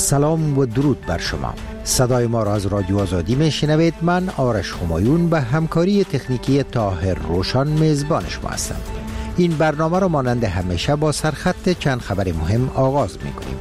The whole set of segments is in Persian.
سلام و درود بر شما. صدای ما را از رادیو آزادی میشنوید. من آرش همایون به همکاری تکنیکی طاهر روشن میزبان شما هستم. این برنامه را مانند همیشه با سرخط چند خبر مهم آغاز میکنیم.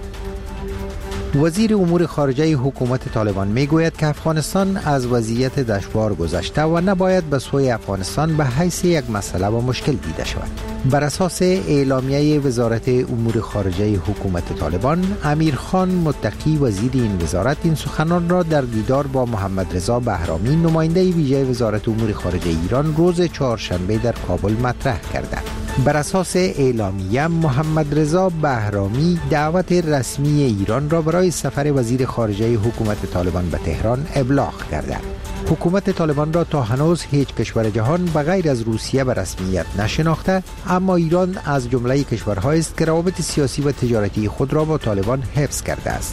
وزیر امور خارجه حکومت طالبان میگوید که افغانستان از وضعیت دشوار گذشته و نباید به سوی افغانستان به حیث یک مسئله و مشکل دیده شود. بر اساس اعلامیه وزارت امور خارجه حکومت طالبان، امیرخان متقی وزیر این وزارت این سخنان را در دیدار با محمد رضا بهرامی نماینده ویژه وزارت امور خارجه ایران روز چهارشنبه در کابل مطرح کرده. بر اساس اعلامیه، محمد رضا بهرامی دعوت رسمی ایران را برای سفر وزیر خارجه حکومت طالبان به تهران ابلاغ کرده. حکومت طالبان را تا هنوز هیچ کشور جهان به غیر از روسیه به رسمیت نشناخته، اما ایران از جمله کشورهایی است که روابط سیاسی و تجارتی خود را با طالبان حفظ کرده است.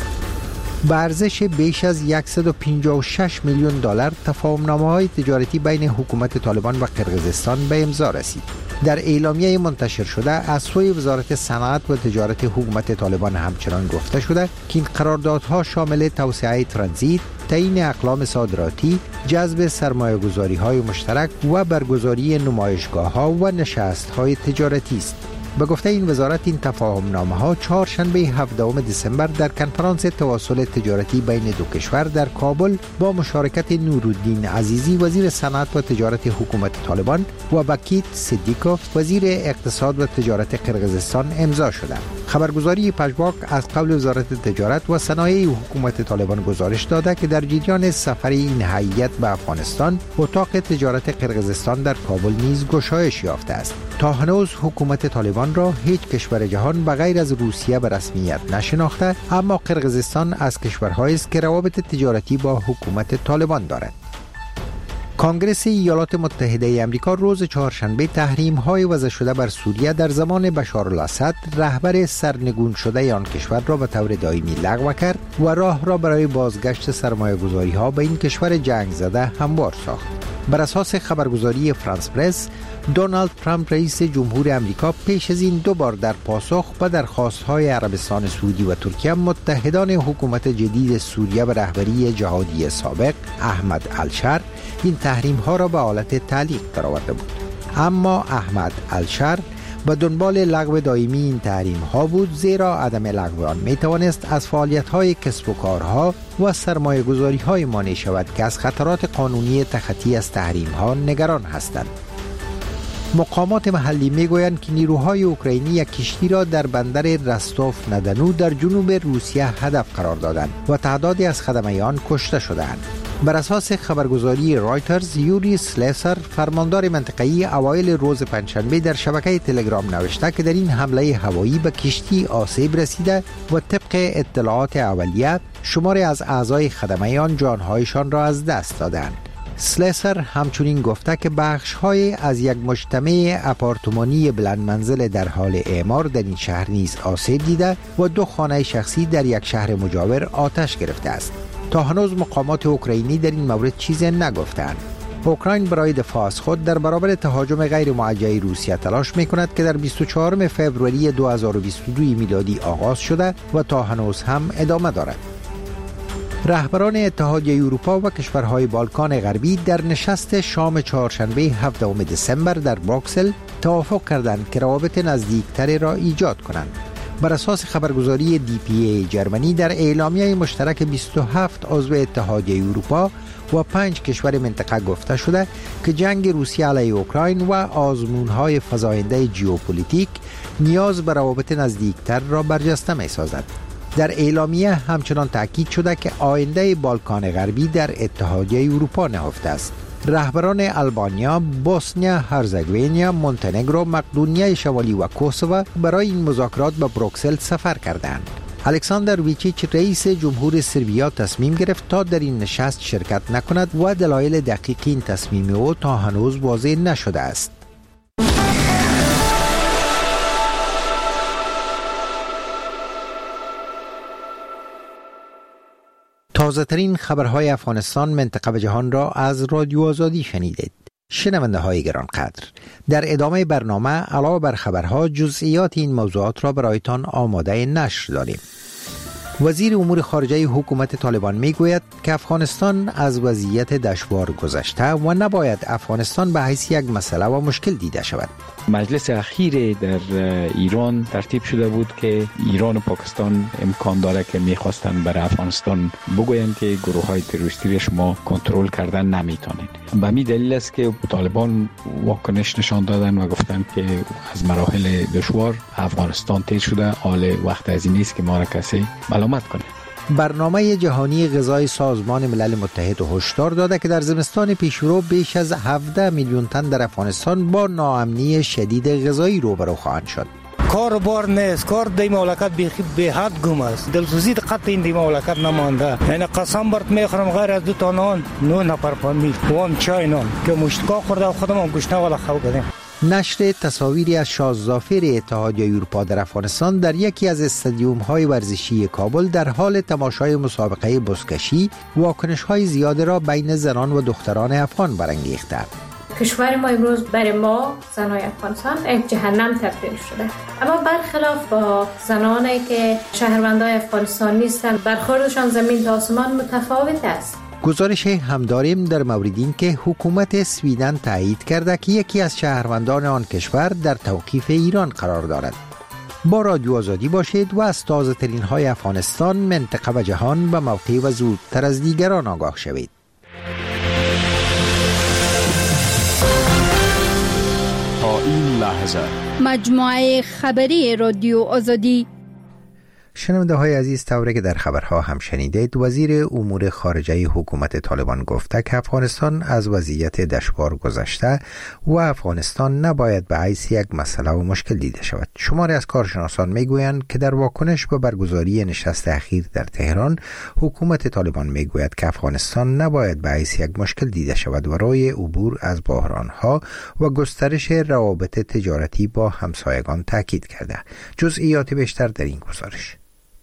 به ارزش بیش از 156 میلیون دلار تفاهم‌نامه‌های تجارتی بین حکومت طالبان و قرقیزستان به امضا رسید. در اعلامیه منتشر شده از سوی وزارت صنعت و تجارت حکومت طالبان همچنان گفته شده که این قراردادها شامل توسعه ترانزیت، تعیین اقلام صادراتی، جذب سرمایه‌گذاری‌های مشترک و برگزاری نمایشگاه‌ها و نشست‌های تجارتی است. به گفته این وزارت، این تفاهم‌نامه‌ها چهارشنبه 17 دسامبر در کنفرانس تواصل تجارتی بین دو کشور در کابل با مشارکت نورالدین عزیزی وزیر صنعت و تجارت حکومت طالبان و بکیت صدیقوف وزیر اقتصاد و تجارت قرقیزستان امضا شده. خبرگزاری پژواک از قبل وزارت تجارت و صنایع حکومت طالبان گزارش داده که در جریان سفر این هیئت به افغانستان، اتاق تجارت قرقیزستان در کابل نیز گشایش یافته است. تا هنوز حکومت طالبان را هیچ کشور جهان به غیر از روسیه به رسمیت نشناخته، اما قرقیزستان از کشورهایی است که روابط تجارتی با حکومت طالبان دارد. کنگره ایالات متحده امریکا روز چهارشنبه تحریم‌های وضع شده بر سوریه در زمان بشارالاسد، رهبر سرنگون شده آن کشور را به طور دائمی لغو کرد و راه را برای بازگشت سرمایه‌گذاری‌ها به این کشور جنگ زده هموار ساخت. بر اساس خبرگزاری فرانس پرس، دونالد ترامپ رئیس جمهور امریکا پیش از این دو بار در پاسخ به درخواست‌های عربستان سعودی و ترکیه، متحدان حکومت جدید سوریه و رهبری جهادی سابق احمد الشر، این تحریم‌ها را به حالت تعلیق درآورده بود. اما احمد الشر به دنبال لغو دائمی این تحریم‌ها بود، زیرا عدم لغو آن می‌توانست از فعالیت‌های کسب و کارها و سرمایه‌گذاری‌های مانع شود که از خطرات قانونی تخطی از تحریم‌ها نگران هستند. مقامات محلی میگویند که نیروهای اوکراینی یک کشتی را در بندر رستوف ندانو در جنوب روسیه هدف قرار دادند و تعدادی از خدمه آن کشته شدند. بر اساس خبرگزاری رایترز، یوری سلیسر، فرماندار منطقه‌ای، اوایل روز پنجشنبه در شبکه تلگرام نوشته که در این حمله هوایی به کشتی آسیب رسیده و طبق اطلاعات اولیه شماری از اعضای خدمه آن جانهایشان را از دست دادند. سلیسر همچنین گفته که بخش‌های از یک مجتمع آپارتمانی بلند منزل در حال اعمار در این شهر نیز آسیب دیده و دو خانه شخصی در یک شهر مجاور آتش گرفته است. تا هنوز مقامات اوکراینی در این مورد چیزی نگفتند. اوکراین برای دفاع از خود در برابر تهاجم غیر موجه روسیه تلاش می‌کند که در 24 فوریه 2022 میلادی آغاز شده و تا هنوز هم ادامه دارد. رهبران اتحادیه اروپا و کشورهای بالکان غربی در نشست شام چهارشنبه 17 دسامبر در بروکسل توافق کردند که روابط نزدیکتری را ایجاد کنند. بر اساس خبرگزاری DPA جرمنی، در اعلامیه مشترک 27 عضو اتحادیه اروپا و 5 کشور منطقه گفته شده که جنگ روسیه علیه اوکراین و آزمون‌های فزاینده ژئوپلیتیک نیاز به روابط نزدیکتر را برجسته می‌سازد. در اعلامیه همچنان تأکید شده که آینده بالکان غربی در اتحادیه اروپا نهفته است. رهبران آلبانیا، بوسنیا، هرزگوینیا، مونتنگرو، مقدونیه شمالی و کوسوو برای این مذاکرات به بروکسل سفر کردند. الکساندر ویچیچ رئیس جمهور سربیا تصمیم گرفت تا در این نشست شرکت نکند و دلایل دقیق این تصمیم او تا هنوز واضح نشده است. تازه ترین خبرهای افغانستان، منطقه و جهان را از رادیو آزادی شنیدید. شنونده های گرانقدر، در ادامه برنامه علاوه بر خبرها جزئیات این موضوعات را برایتان آماده نشر داریم. وزیر امور خارجه حکومت طالبان میگوید که افغانستان از وضعیت دشوار گذشته و نباید افغانستان به حیث یک مسئله و مشکل دیده شود. مجلس اخیر در ایران ترتیب شده بود که ایران و پاکستان امکان داره که میخواستن برای افغانستان بگویند که گروه های تروریستی شما کنترل کردن نمیتونید. به همین دلیل است که طالبان واکنش نشان دادن و گفتن که از مراحل دشوار افغانستان تیر شده، حال وقت از این نیست که ما را کسی ملامت کنه. برنامه جهانی غذای سازمان ملل متحد هشدار داده که در زمستان پیشرو بیش از 17 میلیون تن در افغانستان با ناامنی شدید غذایی روبرو خواهند شد. کار بار نیست، کار دی مملکت به حد گم است. دلسوزی قط این دی مملکت نمانده. یعنی قسم برات میخورم غیر از 2 نان 9 نفر فامیل وام چای نان که مشتکا خورده و خودم هم گشنه ولا خواب کردم. نشر تصاویری از شاهزافر اتحادیه اروپا در افغانستان در یکی از استادیوم‌های ورزشی کابل در حال تماشای مسابقه بزکشی واکنش‌های زیاد را بین زنان و دختران افغان برانگیخته. کشور ما امروز برای ما زنای افغانستان یک جهنم تبدیل شده، اما برخلاف با زنانی که شهروندای افغانستان نیستند برخوردشان زمین تا آسمان متفاوت است. گزارش هم داریم در مورد این که حکومت سویدن تایید کرده که یکی از شهروندان آن کشور در توقیف ایران قرار دارد. با رادیو آزادی باشید و از تازه ترین های افغانستان، منطقه و جهان به موقع و زودتر از دیگران آگاه شوید. تا این لحظه مجموعه خبری رادیو آزادی. شنونده های عزیز، طوری که در خبرها هم شنیدید، وزیر امور خارجه حکومت طالبان گفته که افغانستان از وضعیت دشوار گذشته و افغانستان نباید به حیث یک مسئله و مشکل دیده شود. شماری از کارشناسان میگویند که در واکنش به برگزاری نشست اخیر در تهران، حکومت طالبان میگوید که افغانستان نباید به حیث یک مشکل دیده شود و روی عبور از بحرانها و گسترش روابط تجارتی با همسایگان تاکید کرده. جزئیات بیشتر در این گزارش.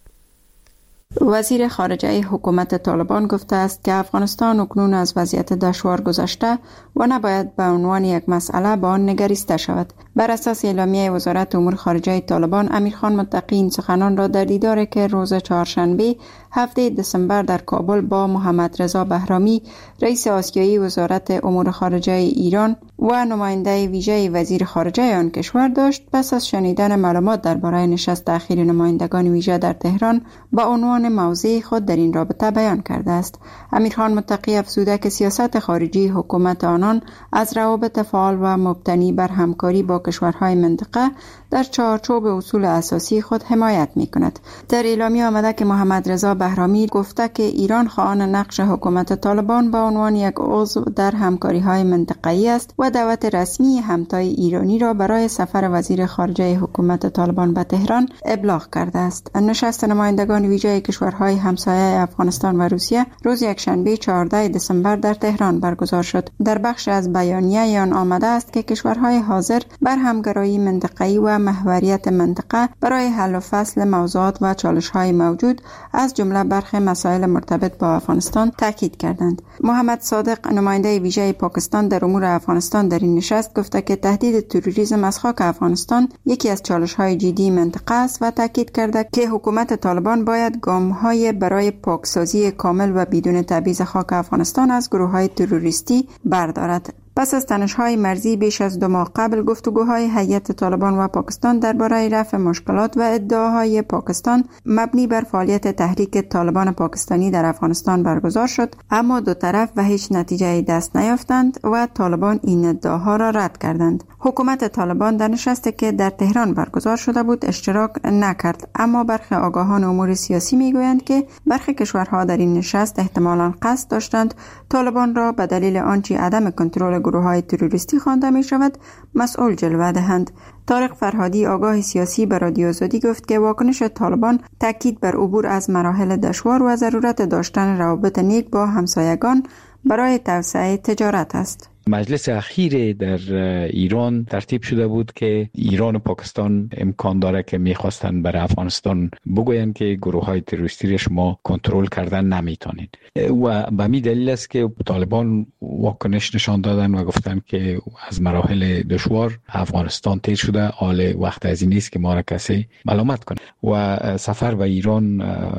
وزیر خارجه حکومت طالبان گفته است که افغانستان اکنون از وضعیت دشوار گذشته و نباید به عنوان یک مسئله به آن نگریسته شود. بر اساس اعلامیه وزارت امور خارجه طالبان، امیرخان متقی این سخنان را در دیداری که روز چهارشنبه 7 دسامبر در کابل با محمد رضا بهرامی، رئیس آسیایی وزارت امور خارجه ایران و نماینده ویژه وزیر خارجه آن کشور داشت، پس از شنیدن معلومات درباره نشست اخیر نمایندگان ویژه در تهران با عنوان موضع خود در این رابطه بیان کرده است. امیرخان متقی افزوده که سیاست خارجی حکومت آنان از روابط فعال و مبتنی بر همکاری با کشورهای منطقه در چارچوب اصول اساسی خود حمایت می‌کند. در اعلامیه آمده که محمد رضا بهرامی گفته که ایران خواهان نقش حکومت طالبان به عنوان یک عضو در همکاری‌های منطقه‌ای است و دعوت رسمی همتای ایرانی را برای سفر وزیر خارجه حکومت طالبان به تهران ابلاغ کرده است. نشست نمایندگان ویژه کشورهای همسایه افغانستان و روسیه روز یکشنبه 14 دسامبر در تهران برگزار شد. در بخش از بیانیه آن آمده است که کشورهای حاضر بر همکاری منطقه‌ای و محوریت منطقه برای حل و فصل موضوعات و چالش‌های موجود از جمله برخی مسائل مرتبط با افغانستان تاکید کردند. محمد صادق، نماینده ویژه پاکستان در امور افغانستان، در این نشست گفته که تهدید تروریسم از خاک افغانستان یکی از چالش‌های جدی منطقه است و تاکید کرده که حکومت طالبان باید گام‌های برای پاکسازی کامل و بدون تبعیض خاک افغانستان از گروه‌های تروریستی بردارد. پس از تنش‌های مرزی بیش از 2 ماه قبل، گفتگوهای هیئت طالبان و پاکستان درباره رفع مشکلات و ادعاهای پاکستان مبنی بر فعالیت تحریک طالبان پاکستانی در افغانستان برگزار شد، اما دو طرف به هیچ نتیجه دست نیافتند و طالبان این ادعاها را رد کردند. حکومت طالبان در نشستی که در تهران برگزار شده بود اشتراک نکرد، اما برخی آگاهان امور سیاسی میگویند که برخی کشورها در این نشست احتمالاً قصد داشتند طالبان را به دلیل آنچه عدم کنترل گروه‌های تروریستی خوانده می شود مسئول جلوه دهند. طارق فرهادی، آگاه سیاسی، به رادیو آزادی گفت که واکنش طالبان تاکید بر عبور از مراحل دشوار و ضرورت داشتن روابط نیک با همسایگان برای توسعه تجارت است. مجلس اخیر در ایران ترتیب شده بود که ایران و پاکستان امکان داره که میخواستن برای افغانستان بگویند که گروه های تروریستی شما کنترل کردن نمیتونید و به همین دلیل است که طالبان واکنش نشان دادن و گفتن که از مراحل دشوار افغانستان تیر شده، حال وقت از این نیست که ما را کسی ملامت کنه و سفر به ایران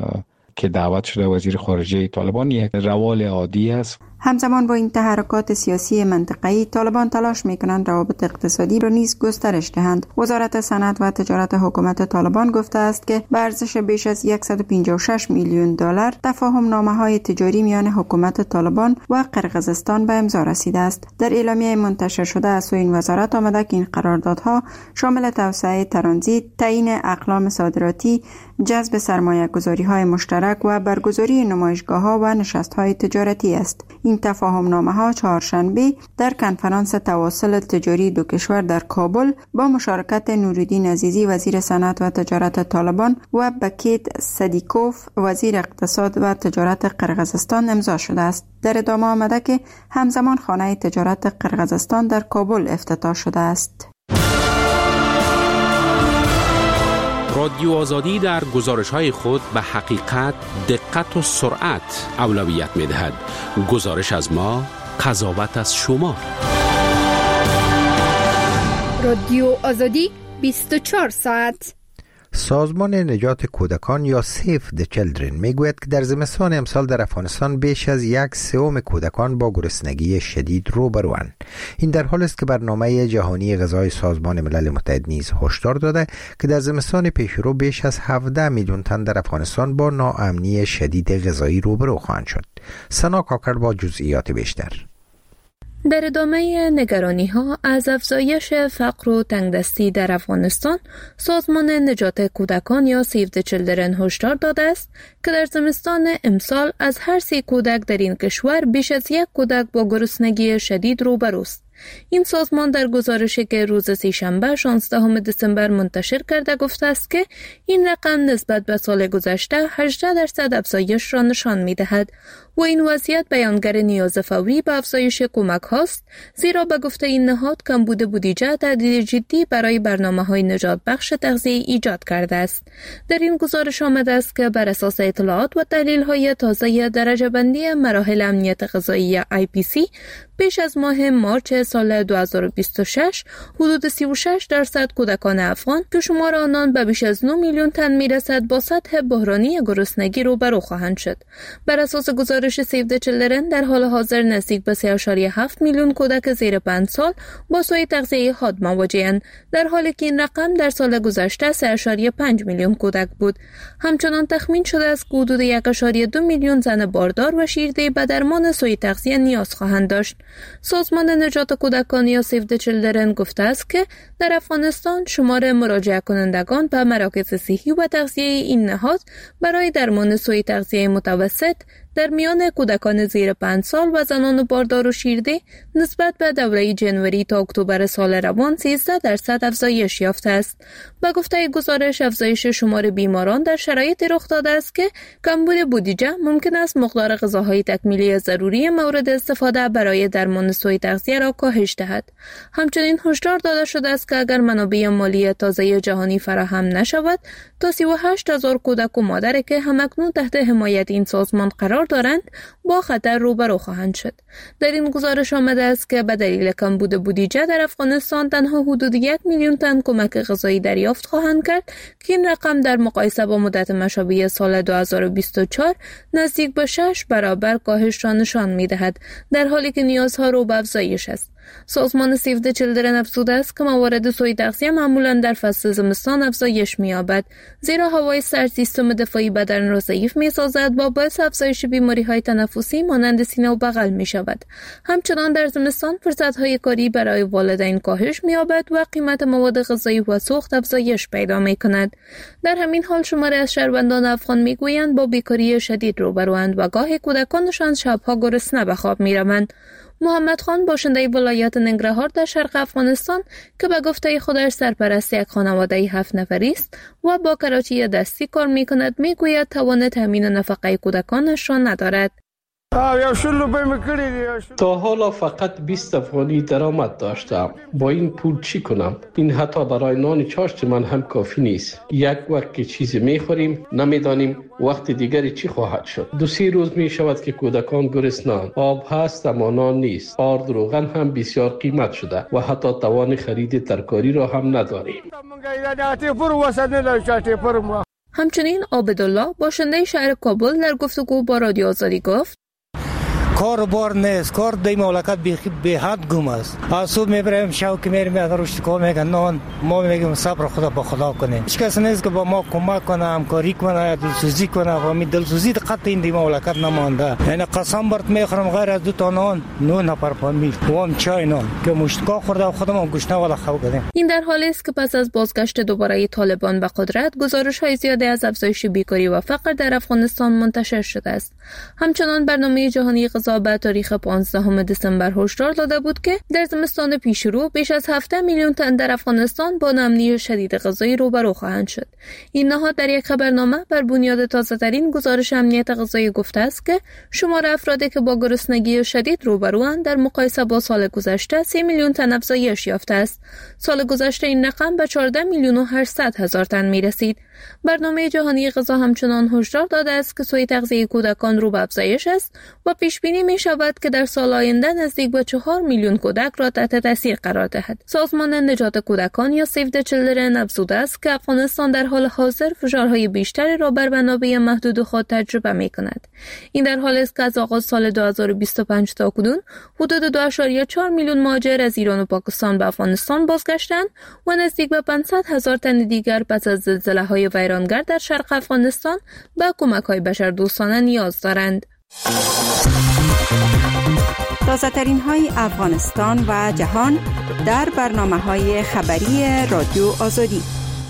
که دعوت شده وزیر خارجه طالبان یک روال عادی است. همزمان با این تحرکات سیاسی منطقه‌ای، طالبان تلاش می‌کنند روابط اقتصادی را نیز گسترش دهند. وزارت صنعت و تجارت حکومت طالبان گفته است که به ارزش بیش از 156 میلیون دلار تفاهم نامه‌های تجاری میان حکومت طالبان و قرقیزستان به امضا رسیده است. در اعلامیه منتشر شده از سوی این وزارت آمده که این قراردادها شامل توسعه ترانزیت، تعیین اقلام صادراتی، جذب سرمایه‌گذاری‌های مشترک و برگزاری نمایشگاه‌ها و نشست‌های تجارتی است. این تفاهم نامه‌ها چهارشنبه در کنفرانس تواصل تجاری دو کشور در کابل با مشارکت نورالدین عزیزی وزیر صنعت و تجارت طالبان و بکیت صدیکوف وزیر اقتصاد و تجارت قرقیزستان امضا شده است. در ادامه آمده که همزمان خانه تجارت قرقیزستان در کابل افتتاح شده است. رادیو آزادی در گزارش‌های خود به حقیقت، دقت و سرعت اولویت می‌دهد. گزارش از ما، قضاوت از شما. رادیو آزادی 24 ساعت. سازمان نجات کودکان یا سیف د چیلدرن میگوید که در زمستان امسال در افغانستان بیش از 1/3 کودکان با گرسنگی شدید روبروند. این در حالی است که برنامه جهانی غذای سازمان ملل متحد نیز هشدار داده که در زمستان پیشرو بیش از 17 میلیون تن در افغانستان با ناامنی شدید غذایی روبرو خواهند شد. سنا کاکر با جزئیات بیشتر. در ادامه نگرانی‌ها از افزایش فقر و تنگدستی در افغانستان، سازمان نجات کودکان یا سیو د چیلدرن هشدار داده است که در زمستان امسال از هر 3 کودک در این کشور بیش از 1 کودک با گرسنگی شدید روبروست. این سازمان در گزارشی که روز سه‌شنبه 16 دسامبر منتشر کرده گفته است که این رقم نسبت به سال گذشته 18% افزایش را نشان می‌دهد و این وضعیت بیانگر نیاز فوری به افزایش کمک هاست، زیرا به گفته این نهاد کمبود بودجه تهدید جدی برای برنامه‌های نجات بخش تغذیه ایجاد کرده است. در این گزارش آمده است که بر اساس اطلاعات و تحلیل‌های تازه درجه بندی مراحل امنیت غذایی IPC پیش از ماه مارچ سال 2026 حدود 36% کودکان افغان که شمار آنان به بیش از 9 میلیون تن میرسد با سطح بحرانی گرسنگی روبرو خواهند شد. بر اساس گزارش سیو د چیلدرن در حال حاضر نزدیک به 3.7 میلیون کودک زیر 5 سال با سوء تغذیه حاد مواجه‌اند، در حالی که این رقم در سال گذشته 3.5 میلیون کودک بود. همچنان تخمین شده است که حدود 1.2 میلیون زن باردار و شیرده به درمان سوء تغذیه نیاز خواهند داشت. سازمان نجات کودکان یا سیو د چیلدرن گفته است که در افغانستان شمار مراجعه کنندگان به مراکز صحی و تغذیه این نهاد برای درمان سوء تغذیه متوسط در میان کودکان زیر 5 سال و زنان باردار و شیرده نسبت به دوره جنوری تا اکتبر سال روان 13% افزایش یافته است. به گفته گزارش، افزایش شمار بیماران در شرایطی رخ داده است که کمبود بودجه ممکن است مقدار غذاهای تکمیلی ضروری مورد استفاده برای درمان سوء تغذیه را کاهش دهد. همچنین هشدار داده شده است که اگر منابع مالی تازه جهانی فراهم نشود، تا 38,000 کودک و مادر که همکنون تحت حمایت این سازمان قرار دارند با خطر روبرو خواهند شد. در این گزارش آمده است که به دلیل کمبود بودجه در افغانستان تنها حدود 1 میلیون تن کمک غذایی دریافت خواهند کرد که این رقم در مقایسه با مدت مشابه سال 2024 نزدیک به 6 برابر کاهش را نشان می‌دهد، در حالی که نیازها رو به افزایش است. سازمان سیو د چیلدرن افزوده است که موارد سوء تغذیه معمولا در فصل زمستان افزایش می‌یابد، زیرا هوای سرد سیستم دفاعی بدن را ضعیف می‌سازد و باعث افزایش بیماری‌های تنفسی مانند سینه و بغل می‌شود. همچنان در زمستان فرصت‌های کاری برای والدین کاهش می‌یابد و قیمت مواد غذایی و سوخت افزایش پیدا می‌کند. در همین حال شماری از شهروندان افغان می‌گویند با بیکاری شدید روبروند و گاهی کودکانشان شب‌ها گرسنه به خواب می‌روند. محمد خان باشنده ولایت ننگرهار در شرق افغانستان که به گفته خودش سرپرست یک خانواده 7 نفری است و با کراچی دستی کار می‌کند، می‌گوید توان تامین نفقه کودکانش را ندارد. تا حالا فقط 20 افغانی درآمد داشتم. با این پول چی کنم؟ این حتی برای نان چاشت من هم کافی نیست. یک وقت که چیزی میخوریم نمیدانیم وقت دیگری چی خواهد شد. 2-3 روز می شود که کودکان گرسنه‌اند. آب هست اما نان نیست. آرد و روغن هم بسیار قیمت شده و حتی توان خرید ترکاری را هم نداریم. همچنین عابدالله باشنده شهر کابل در گفتگو با رادیو آزادی گفت کار بار نیست، کار در مملکت به حد گم است. از صبح میبریم شب که میریم اگر روش کار میگن نان ما میگیم صبر خدا با خدا کنه. هیچ کس نیست که با ما کمک کنه، همکاری کنه، دلسوزی کنه. و می دلسوزی قط این در مملکت نمانده. یعنی قسم برات میخورم غیر از 2 تا نان 9 نفر فامیل و هم چای نان که مشتکا خورده و خودمون گشنه ولا خواب کردیم. این در حالی است که پس از بازگشت دوباره طالبان به قدرت گزارش‌های زیادی از افزایش بیکاری و فقر در افغانستان منتشر شده است. همچنان برنامه جهانی غذا به تاریخ 15 دسامبر هشدار داده بود که در زمستان پیشرو بیش از 7 میلیون تن در افغانستان با ناامنی شدید غذایی روبرو خواهند شد. این نهاد در یک خبرنامه بر بنیاد تازه‌ترین گزارش امنیت غذایی گفته است که شمار افرادی که با گرسنگی شدید روبروند در مقایسه با سال گذشته 3 میلیون تن افزایش یافته است. سال گذشته این رقم به 14 میلیون و 800 هزار تن می رسید. برنامه جهانی غذا همچنان هشدار داده است که سوء تغذیه کودکان رو به افزایش است و پیش بینی می شود که در سال آینده نزدیک به 4 میلیون کودک را تحت تاثیر قرار دهد. سازمان نجات کودکان یا سیو د چیلدرن افزوده است که افغانستان در حال حاضر فشارهای بیشتری را بر منابع محدود خود تجربه می کند. این در حالی است که از آغاز سال 2025 تا اکنون حدود 2.4 میلیون مهاجر از ایران و پاکستان به افغانستان بازگشتند و نزدیک به 500 هزار تن دیگر پس از زلزله‌های ویرانگر در شرق افغانستان به کمک‌های بشردوستانه نیاز دارند. تازه‌ترین های افغانستان و جهان در برنامه‌های خبری رادیو آزادی.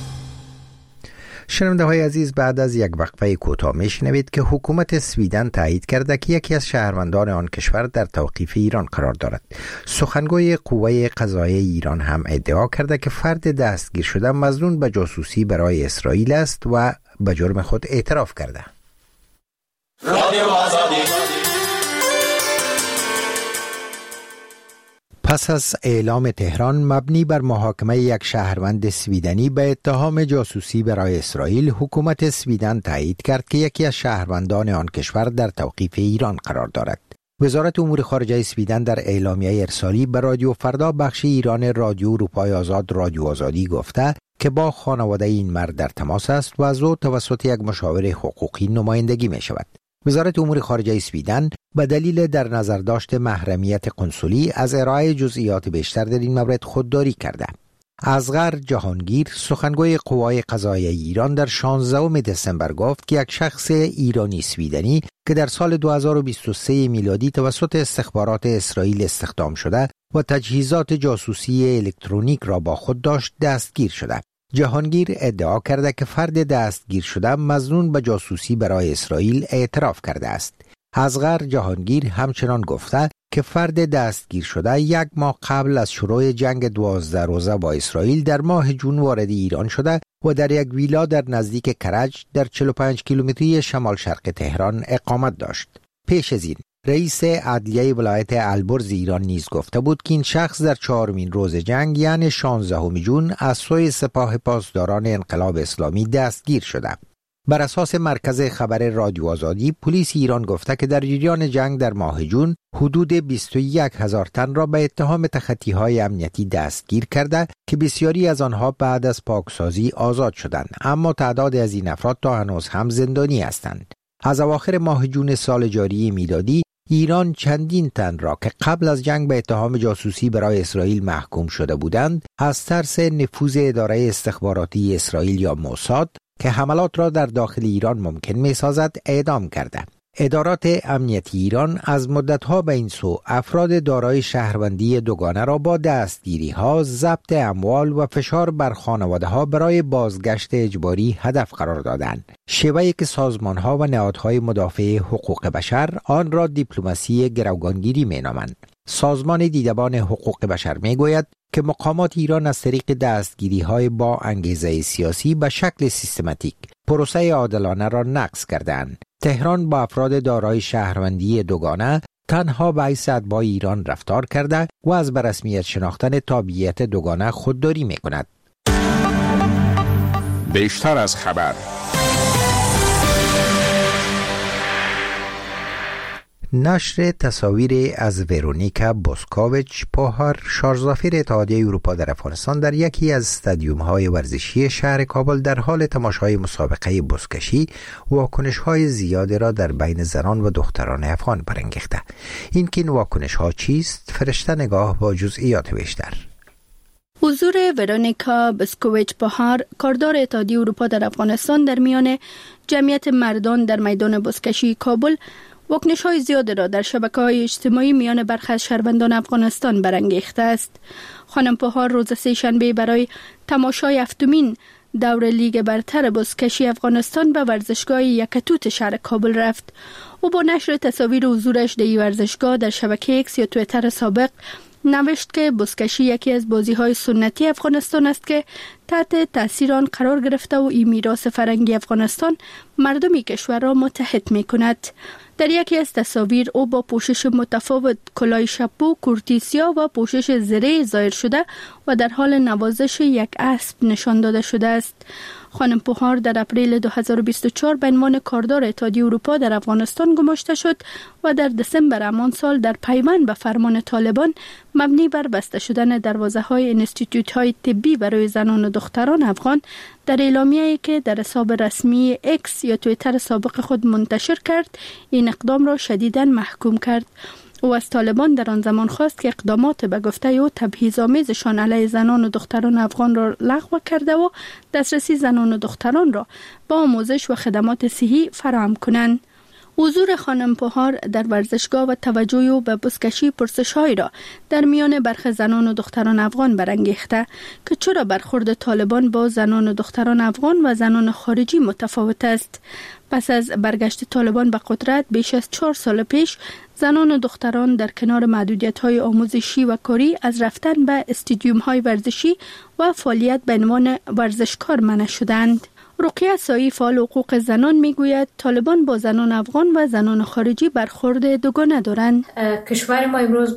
شنونده های عزیز، بعد از یک وقفه کوتاه میشنوید که حکومت سویدن تایید کرده که یکی از شهروندان آن کشور در توقیف ایران قرار دارد. سخنگوی قوه قضاییه ایران هم ادعا کرده که فرد دستگیر شده مظنون به جاسوسی برای اسرائیل است و به جرم خود اعتراف کرده. رادیو آزادی. پس از اعلام تهران مبنی بر محاکمه یک شهروند سویدنی به اتهام جاسوسی برای اسرائیل، حکومت سویدن تایید کرد که یکی از شهروندان آن کشور در توقیف ایران قرار دارد. وزارت امور خارجه سویدن در اعلامیه ارسالی به رادیو فردا بخش ایران رادیو اروپای آزاد رادیو آزادی گفته که با خانواده این مرد در تماس است و از او توسط یک مشاور حقوقی نمایندگی می شود. وزارت امور خارجه سویدن به دلیل در نظر داشت محرمیت قنسولی از ارائه جزئیات بیشتر در این مورد خودداری کرده. اصغر جهانگیر، سخنگوی قوای قضاییه ایران، در 16 دسامبر گفت که یک شخص ایرانی سویدنی که در سال 2023 میلادی توسط استخبارات اسرائیل استخدام شده و تجهیزات جاسوسی الکترونیک را با خود داشت دستگیر شده. جهانگیر ادعا کرده که فرد دستگیر شده مظنون به جاسوسی برای اسرائیل اعتراف کرده است. اصغر جهانگیر همچنان گفته که فرد دستگیر شده 1 ماه قبل از شروع جنگ 12 روزه با اسرائیل در ماه جون وارد ایران شده و در یک ویلا در نزدیک کرج در 45 کیلومتری شمال شرق تهران اقامت داشت. پیش از این رئیس عدلیه ولایت البرز ایران نیز گفته بود که این شخص در 4مین روز جنگ یعنی 16 جون از سوی سپاه پاسداران انقلاب اسلامی دستگیر شده. بر اساس مرکز خبر رادیو آزادی، پلیس ایران گفته که در جریان جنگ در ماه جون حدود 21,000 تن را به اتهام تخطی‌های امنیتی دستگیر کرده که بسیاری از آنها بعد از پاکسازی آزاد شدند، اما تعداد از این افراد تا هنوز هم زندانی هستند. از اواخر ماه جون سال جاری میلادی ایران چندین تن را که قبل از جنگ به اتهام جاسوسی برای اسرائیل محکوم شده بودند از ترس نفوذ اداره استخباراتی اسرائیل یا موساد که حملات را در داخل ایران ممکن می سازد اعدام کرده. ادارات امنیتی ایران از مدتها به این سو افراد دارای شهروندی دوگانه را با دستگیری‌ها، ضبط اموال و فشار بر خانواده‌ها برای بازگشت اجباری هدف قرار دادند. شیوهی که سازمان‌ها و نهادهای مدافع حقوق بشر آن را دیپلماسی گروگانگیری می‌نامند. سازمان دیدبان حقوق بشر می‌گوید که مقامات ایران از طریق دستگیری‌های با انگیزه سیاسی به شکل سیستماتیک پروسه عادلانه را نقض کردند. تهران با افراد دارای شهروندی دوگانه تنها به حیث اتباع ایران رفتار کرده و از به رسمیت شناختن تابعیت دوگانه خودداری می‌کند. بیشتر از خبر. نشر تصاویر از ورونیکا بوسکوویچ پوهار، شارژزافیر اتحادیه اروپا در افغانستان، در یکی از استادیوم‌های ورزشی شهر کابل در حال تماشای مسابقه بزکشی واکنش‌های زیادی را در بین زنان و دختران افغان برانگیخته. این واکنش‌ها چیست؟ فرشته نگاه با جزئیات بیشتر. حضور ورونیکا بوسکوویچ پوهار، کاردار اتحادیه اروپا در افغانستان، در میان جمعیت مردان در میدان بزکشی کابل واکنش‌های زیاد را در شبکه‌های اجتماعی میان برخی از شهروندان افغانستان برانگیخته است. خانم پوهار روز سه‌شنبه برای تماشای هفتمین دور لیگ برتر بزکشی افغانستان به ورزشگاه یکتوت شهر کابل رفت. او با نشر تصاویر حضورش در ورزشگاه در شبکه ایکس یا توییتر سابق نوشت که بزکشی یکی از بازی‌های سنتی افغانستان است که تحت تاثیر آن قرار گرفته و این میراث فرهنگی افغانستان مردمی کشور را متحد می‌کند. در یکی از تصاویر او با پوشش متفاوت، کلاه شپو، کورتی سیاه و پوشش زره ظاهر شده و در حال نوازش یک اسب نشان داده شده است. خانم پوهار در اپریل 2024 به عنوان کاردار اتحادیه اروپا در افغانستان گماشته شد و در دسامبر همان سال در پیوند به فرمان طالبان مبنی بر بسته شدن دروازه‌های انستیتوت‌های طبی برای زنان و دختران افغان در اعلامیه‌ای که در حساب رسمی ایکس یا توییتر سابق خود منتشر کرد، این اقدام را شدیداً محکوم کرد. او از طالبان در آن زمان خواست که اقدامات به گفته او تبعیض‌آمیزشان علیه زنان و دختران افغان را لغو کرده و دسترسی زنان و دختران را با آموزش و خدمات صحی فراهم کنند. حضور خانم پوهار در ورزشگاه و توجه او به بزکشی پرسش‌هایی را در میان برخی زنان و دختران افغان برانگیخته که چرا برخورد طالبان با زنان و دختران افغان و زنان خارجی متفاوت است. پس از برگشت طالبان به قدرت بیش از 4 سال پیش، زنان و دختران در کنار محدودیت‌های آموزشی و کاری از رفتن به استادیوم‌های ورزشی و فعالیت به عنوان ورزشکار منع شدند. رقیه سایی، فعال حقوق زنان، میگوید طالبان با زنان افغان و زنان خارجی برخورد دوگانه دارند. کشور ما امروز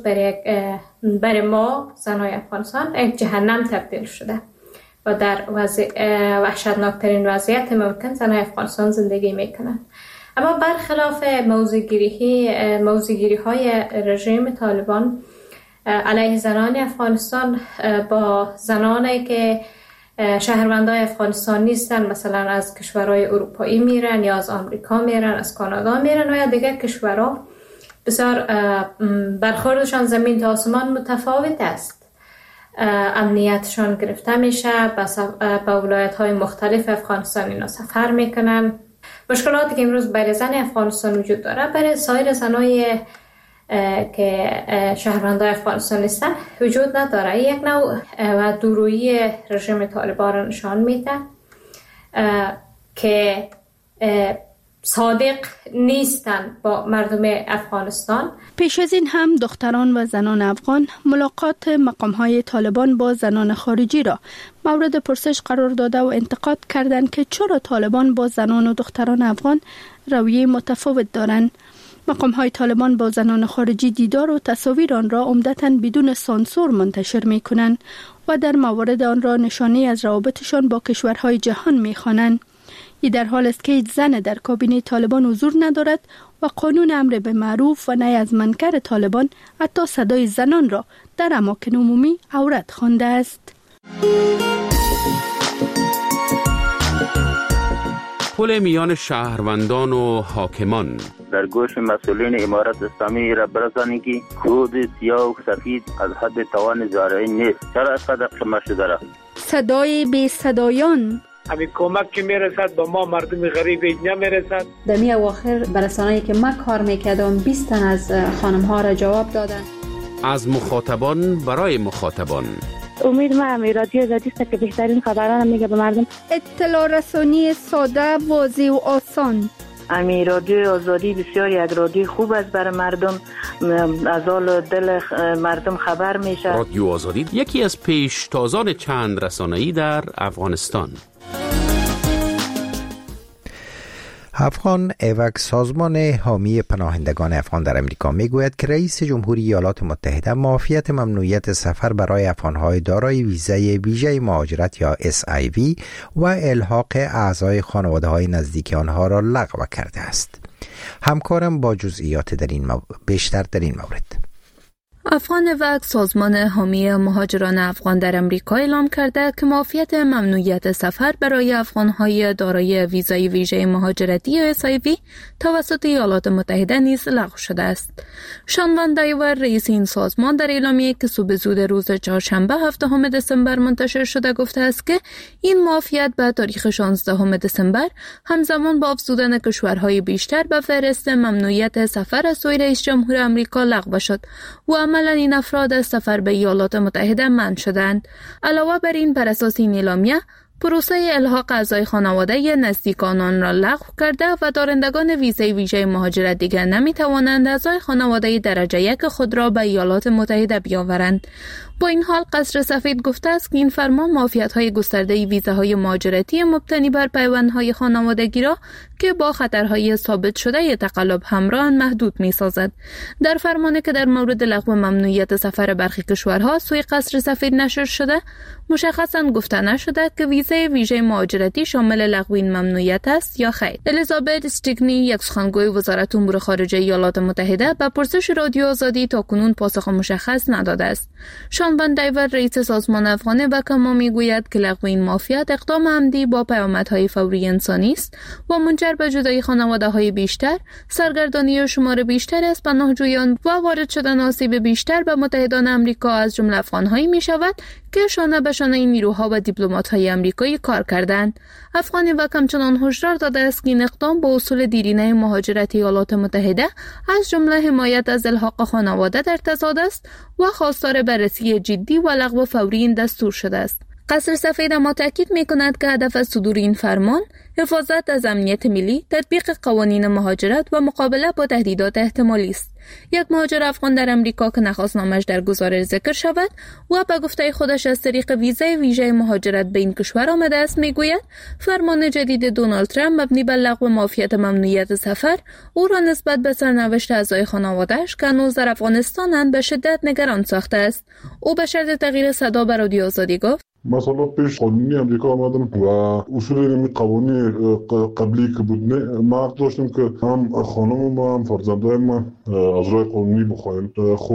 برای ما زنای افغانستان یک جهنم تبدیل شده و در وحشتناکترین وضعیت ممکن زنای افغانستان زندگی میکنند. اما برخلاف موضوعگیری های رژیم طالبان علیه زنان افغانستان، با زنانی که شهروندای افغانستان نیستن، مثلا از کشورهای اروپایی میرن یا از آمریکا میرن، از کانادا میرن و یا دیگر کشورها، بسیار برخوردشان زمین تا آسمان متفاوت است. امنیتشان گرفته میشه، به ولایت‌های مختلف افغانستان اینا سفر میکنن. مشکلاتی که امروز برای زن افغانستان وجود داره برای سایر زنای که شهروندای افغانستان نیستن وجود نداره. یک نوع و دورویی رژیم طالبان را نشان میده که صادق نیستن با مردم افغانستان. پیش از این هم دختران و زنان افغان ملاقات مقام‌های طالبان با زنان خارجی را مورد پرسش قرار داده و انتقاد کردند که چرا طالبان با زنان و دختران افغان رویه متفاوت دارند. مقام‌های طالبان با زنان خارجی دیدار و تصاویر آن را عمدتاً بدون سانسور منتشر می‌کنند و در موارد آن را نشانی از روابطشان با کشورهای جهان می‌خوانند. این در حال است که هیچ زن در کابینه طالبان حضور ندارد و قانون امر به معروف و نهی از منکر طالبان حتی صدای زنان را در اماکن عمومی عورت خوانده است. پل میان شهروندان و حاکمان در گوش مسئولین امارت اسلامی را برسانید که کود سیاه و سفید از حد توان زارعی نیست. چرا اینقدر شما شده را؟ صدای بی صدایان، همین کمک که میرسد با ما مردم غریب نمیرسد. در می اواخر برسانه‌ای که من کار میکردم 20 تن از خانم ها را جواب دادن. از مخاطبان برای مخاطبان. امید ما رادیو آزادی است که بهترین خبران میگه به مردم. اطلاع رسانی ساده، واضح و آسان. رادیو آزادی بسیار یک رادیو خوب است برای مردم، از حال دل مردم خبر میشه. رادیو آزادی یکی از پیشتازان چند رسانه‌ای در افغانستان. افغان ایوک، سازمان حامی پناهندگان افغان در امریکا، میگوید که رئیس جمهوری ایالات متحده معافیت ممنوعیت سفر برای افغان‌های دارای ویزای ویژه مهاجرت یا SIV و الحاق اعضای خانواده‌های نزدیک آنها را لغو کرده است. همکارم با جزئیات بیشتر در این مورد. افغان وقت سازمان حامی مهاجران افغان در امریکا اعلام کرده که معافیت ممنوعیت سفر برای افغان‌های دارای ویزای ویژه مهاجرتی SIV توسط ایالات متحده نیز لغو شده است. شان وان دایور رئیس این سازمان در اعلامیه‌ای که صبح زود روز چهارشنبه 7 دسامبر منتشر شده گفته است که این معافیت به تاریخ 16 دسامبر همزمان با افزودن کشورهای بیشتر به فهرست ممنوعیت سفر از سوی رئیس جمهور امریکا لغو شد و عملاً این افراد از سفر به ایالات متحده منع شدند. علاوه بر این، بر اساس این اعلامیه پروسه الحاق اعضای خانواده نزدیکان آن را لغو کرده و دارندگان ویزای ویژه مهاجرت دیگر نمی توانند اعضای خانواده درجه 1 خود را به ایالات متحده بیاورند. با این حال قصر سفید گفته است که این فرمان معافیت‌های گسترده ویزاهای مهاجرتی مبتنی بر پیوندهای خانوادگی را که با خطرهای ثابت شده تقلب همراه محدود می‌سازد. در فرمانی که در مورد لغو ممنوعیت سفر برخی کشورها سوی قصر سفید نشر شده، مشخصاً گفته نشده که ویزای ویژه مهاجرتی شامل لغو این ممنوعیت است یا خیر. الیزابت استیگنی، یک سخنگوی وزارت امور خارجه ایالات متحده، به پرسش رادیو آزادی تاکنون پاسخ مشخص نداده است. شان وان دایور رئیس سازمان افغان وکما میگوید که لغو این معافیت اقدام عمدی با پیامدهای فوری انسانی است و منجر به جدایی خانواده‌های بیشتر، سرگردانی شمار بیشتر از پناهجویان و وارد شدن آسیب بیشتر به متحدان آمریکا از جمله افغان‌هایی می‌شود که شانه به شانه این نیروها و دیپلمات‌های آمریکایی کار کردند. افغانی وکم همچنان هشدار داده است که این اقدام با اصول دیرینه مهاجرت ایالات متحده از جمله حمایت از الحاق خانواده در تضاد است و خواستار بررسی جدی و لغو فوری این دستور شده است. قصر سفید اما تاکید می‌کند که هدف از صدور این فرمان حفاظت از امنیت ملی، تطبیق قوانین مهاجرت و مقابله با تهدیدات احتمالی است. یک مهاجر افغان در امریکا که نخواستنامه‌اش در گزارش ذکر شود و به گفته خودش از طریق ویزای ویژه مهاجرت به این کشور آمده است میگوید فرمان جدید دونالد ترامپ مبنی بر لغو معافیت ممنوعیت سفر او را نسبت به سرنوشت اعضای خانواده‌اش که هنوز در افغانستانند به شدت نگران ساخته است. او به شرط تغییر صدا به رادیو آزادی گفت: مثلا پیش قانونی امریکا آمدن و اصول این قوانین قبلی که بود ما داشتیم که هم خانم ما هم فرزندای ما از راه قانونی بخواهیم.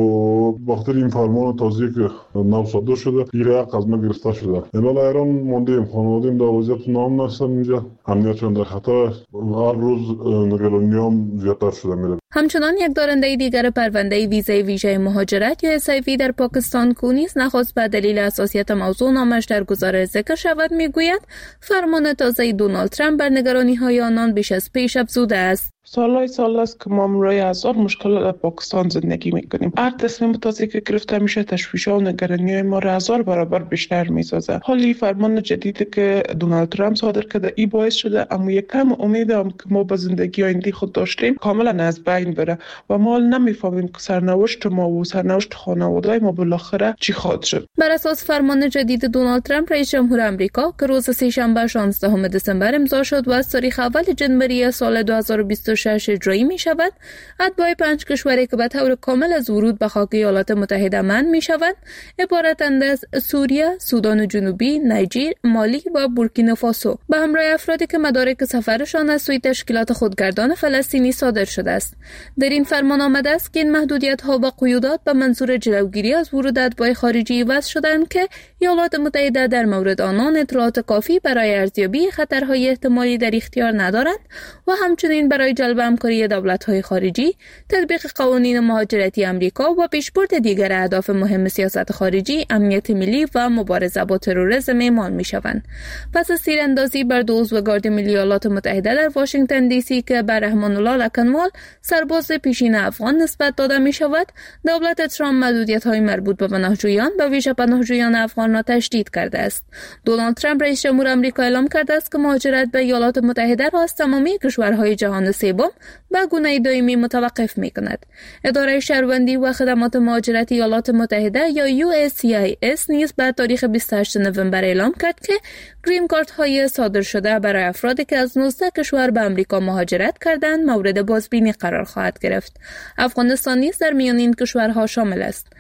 خب وقتی این فرمان تازه که نو صادر شده ایره از ما گرفته شده. الان ایران موندیم، خانوادیم در وضعیت نام هستن اینجا، امنیتشون در خطر است. هر روز نگرانیام زیادتر شده میره. همچنان یک دارنده دیگر پرونده ویزای ویژه مهاجرت یا SIV در پاکستان کونیز نخواست به دلیل حساسیت موضوع نامش در گزارش ذکر شود میگوید فرمان تازه دونالد ترامپ بر نگرانی‌های آنان بیش از پیش افزوده است. سال است که ما برای هزار مشکل در پاکستان زندگی میکنیم. هر تصمیم تازه که گرفته میشه تشویش‌ها و نگرانی‌های ما را 1000 برابر بیشتر میسازه. حالی فرمان جدیدی که دونالد ترامپ صادر کرده ای باعث شده اما یک کم امیدم که ما به زندگی آینده خود داشتیم کاملا از بین بره و ما نمیفهمیم که سرنوشت ما و سرنوشت خانواده‌های ما بالاخره چی خواهد شد. بر اساس فرمان جدید دونالد ترامپ رئیس جمهور آمریکا که روز سه‌شنبه 16 دسامبر امضا شد و از تاریخ اول جنوری سال 2026 اجرایی می شود، اتباع 5 کشوری که به طور کامل از ورود به خاک ایالات متحده منع می شوند عبارتند از سوریه، سودان جنوبی، نیجر، مالی و بورکینافاسو به همراه افرادی که مدارک سفرشان از سوی تشکیلات خودگردان فلسطینی صادر شده است. در این فرمان آمده است که این محدودیت‌ها و قیودات به منظور جلوگیری از ورود اتباع خارجی وضع شدند که ایالات متحده در مورد آنان اطلاعات کافی برای ارزیابی خطرهای احتمالی در اختیار ندارند و همچنین برای جلب همکاری دولت‌های خارجی، تطبیق قوانین مهاجرتی آمریکا و پیشبرد دیگر اهداف مهم سیاست خارجی، امنیت ملی و مبارزه با تروریسم اعمال می‌شوند. پس از تیراندازی بر 2 عضو گارد ملی ایالات متحده در واشنگتن دی سی که به رحمان الله لکنوال سرباز پیشین افغان نسبت داده می‌شود، دولت ترامپ محدودیت‌های مربوط به پناهجویان و ویژه پناهجویان افغان را تشدید کرده است. دونالد ترامپ رئیس جمهور آمریکا اعلام کرده است که مهاجرت به ایالات متحده را از تمامی کشورهای جهان سوم به گونه دائمی متوقف می‌کند. اداره شهروندی و خدمات مهاجرت ایالات متحده یا USCIS نیز به تاریخ 28 نوامبر اعلام کرد که گرین کارت های صادر شده برای افرادی که از 19 کشور به آمریکا مهاجرت کردند مورد بازبینی قرار خواهد گرفت. افغانستان نیز در میان این کشورها شامل است.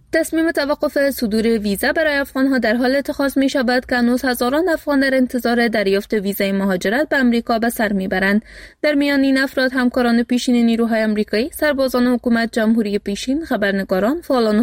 تصمیم توقف صدور ویزا برای افغان‌ها در حال اتخاذ می شود که هنوز هزاران افغان در انتظار دریافت ویزای مهاجرت به امریکا به سر میبرند. در میان این افراد همکاران پیشین نیروهای امریکایی، سربازان حکومت جمهوری پیشین، خبرنگاران، فعالان